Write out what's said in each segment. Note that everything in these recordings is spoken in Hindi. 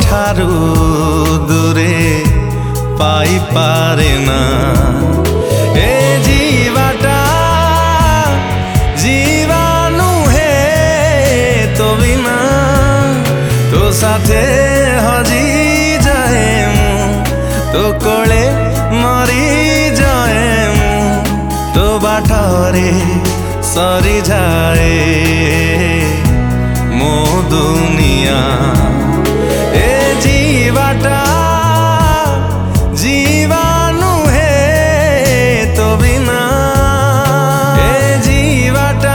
ठारू दूरे पाई पारे ना ए जीवाटा जीवानु हे तो बिना तो साथे हजी जाए तो कोले मरी जाए तो बाटरे सरी जाए मो दुनिया ए जीवाटा जीवानु हे तो बिना ए जीवाटा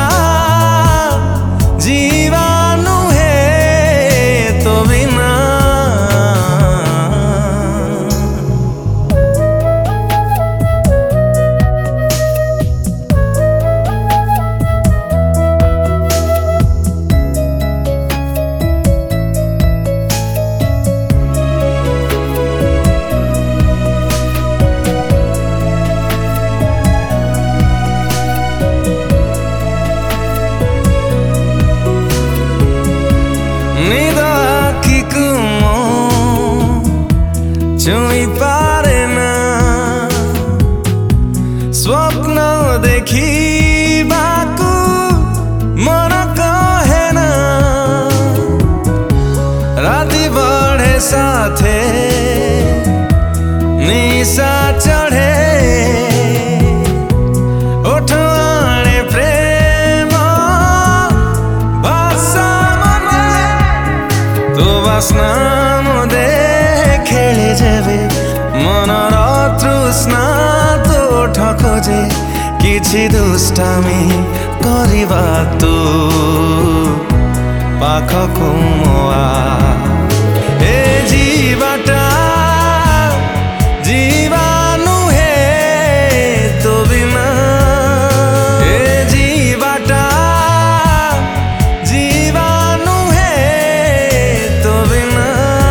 जीवानु हे तो बिना छुई पारे ना स्वप्न देखी बाकू मन कहे ना राति बढ़े साथे निशा चढ़े ओठवाणे प्रेम बासा मने तो बासना मदे खेले जेबे मनर तृष्णा तो ठखोजे किछि दुष्टामी करिबा तू पाखकु मोआ ए जीवाटा जीवानु हे तो बिना ए जीवाटा जीवानु हे तो बिना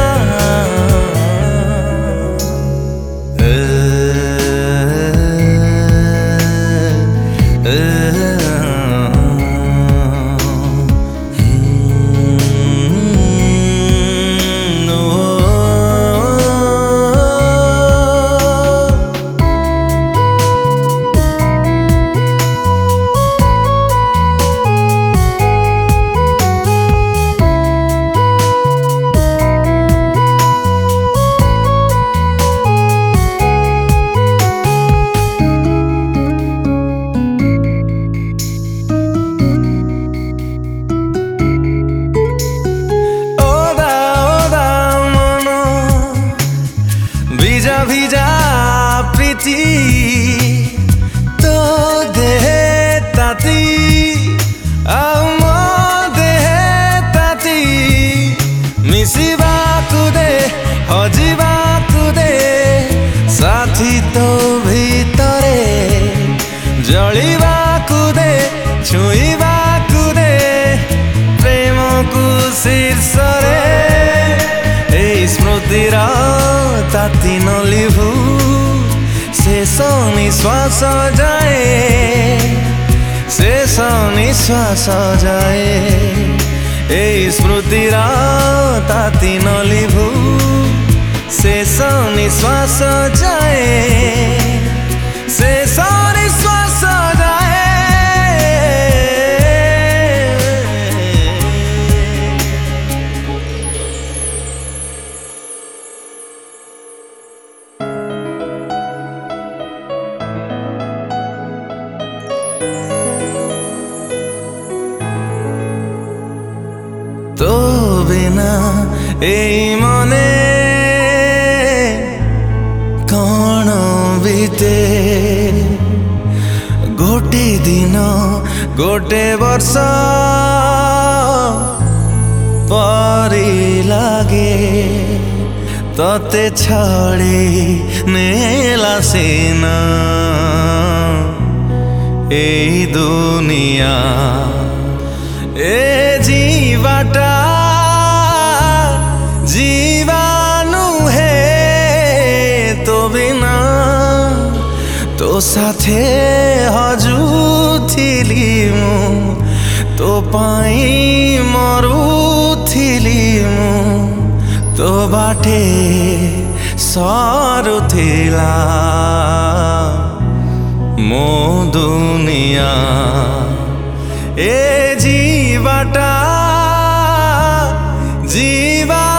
भिजा प्रीति तो देह ताती आउ मो देह ताती मिसिबा कुदे हजिबा कुदे साथी तो भीतरे जलिबा कुदे छुईबा कुदे प्रेम को शीर्षरे ए स्मृतिर ताती नलिभू शेष निश्वास जाए शेष निश्वास जाए ए स्मृतिर ताती नलिभू शेष निश्वास जाए शेष निश्वास जाए तो बिना ए मने कौन बीते गोटे दिन गोटे वर्ष परी लागे तते छाड़ी नेला सीना ए दुनिया ए जीवाटा जीवानु हे तो बिना तो साथे हजुथिली मु तो पाई मरुथिली मु तो बाटे सारुथिला मो दुनिया ए जीवाटा जीवा